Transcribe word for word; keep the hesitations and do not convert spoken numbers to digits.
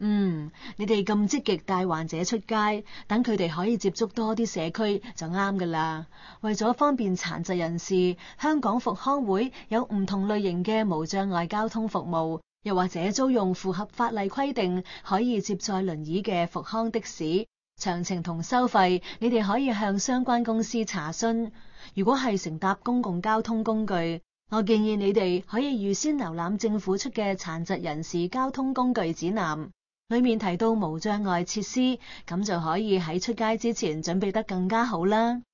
嗯，你哋咁積極帶患者出街，等佢哋可以接觸多啲社區就啱㗎啦。為咗方便殘疾人士，香港復康會有唔同類型嘅無障礙交通服務，又或者租用符合法例規定可以接載輪椅嘅復康的士。詳情同收費，你哋可以向相關公司查詢。如果係乘搭公共交通工具，我建議你哋可以預先瀏覽政府出嘅殘疾人士交通工具指南。裏面提到無障礙設施，咁就可以喺出街之前準備得更加好啦。